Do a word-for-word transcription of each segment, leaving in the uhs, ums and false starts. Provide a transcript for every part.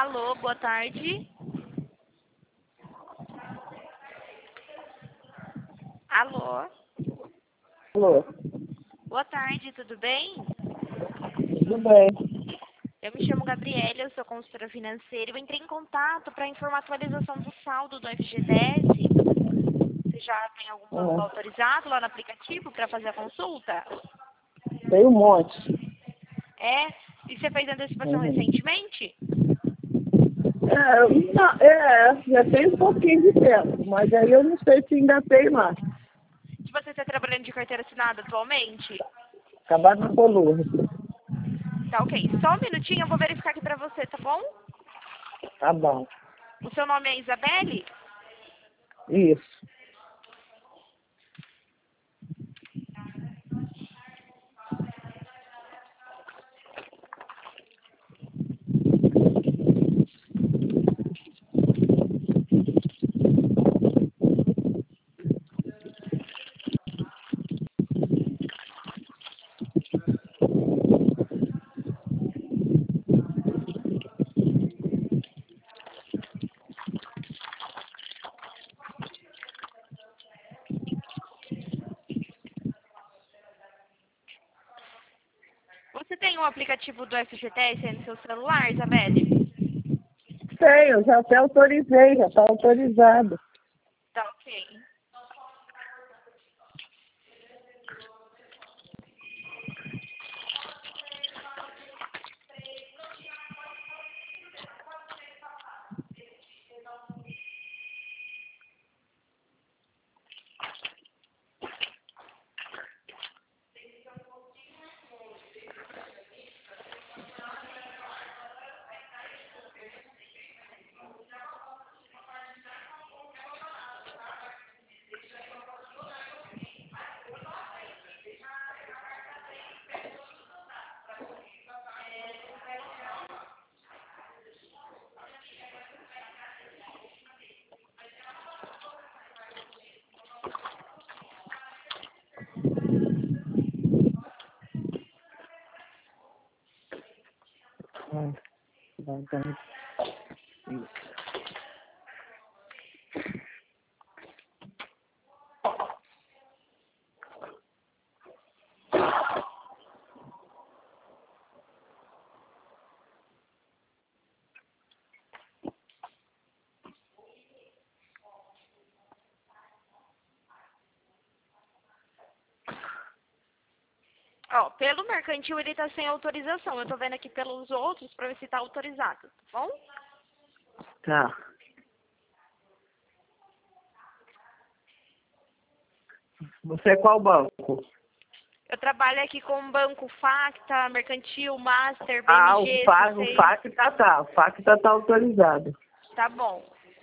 Alô, boa tarde. Alô, Alô, boa tarde, tudo bem? tudo bem? Eu me chamo Gabriela, eu sou consultora financeira. Eu entrei em contato para informar a atualização do saldo do F G T S. Você já tem algum banco Ah, autorizado lá no aplicativo para fazer a consulta? tem um monte. É? E você fez antecipação Uhum. recentemente? É, não, é, já tem um pouquinho de tempo, mas aí eu não sei se ainda tem mais. Se você está trabalhando de carteira assinada atualmente? Acabar na coluna. Tá ok. Só um minutinho, eu vou verificar aqui para você, tá bom? Tá bom. O seu nome é Isabelle? Isso. Você tem um aplicativo do F G T S aí no seu celular, Isabelle? Tenho, já até autorizei, já está autorizado. Tá ok. Ah, vai dar- Isso. Ó, pelo mercantil ele tá sem autorização. Eu tô vendo aqui pelos outros para ver se tá autorizado, tá bom? Tá. Você é qual banco? Eu trabalho aqui com banco Facta, Mercantil, Master, Ah, o B M G, F A C, o C seis. F A C tá, tá. O F A C tá, tá autorizado. Tá bom.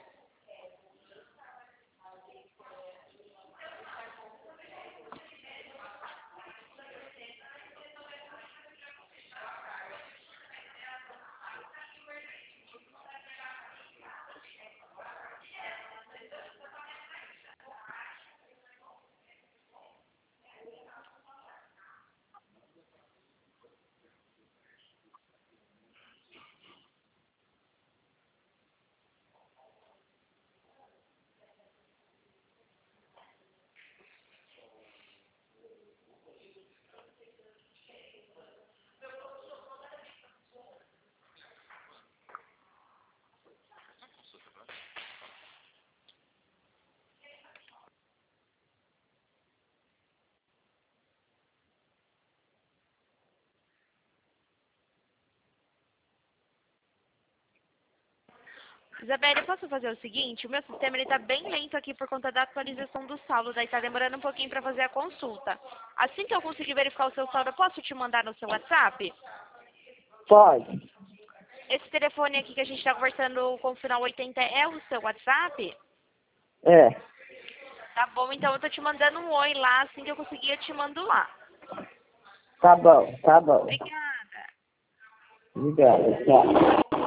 Isabelle, eu posso fazer o seguinte? O meu sistema ele tá bem lento aqui por conta da atualização do saldo, daí tá demorando um pouquinho para fazer a consulta. Assim que eu conseguir verificar o seu saldo, eu posso te mandar no seu WhatsApp? Pode. Esse telefone aqui que a gente tá conversando com o final oitenta é o seu WhatsApp? É. Tá bom, então eu tô te mandando um oi lá, assim que eu conseguir eu te mando lá. Tá bom, tá bom. Obrigada. Obrigada, tchau.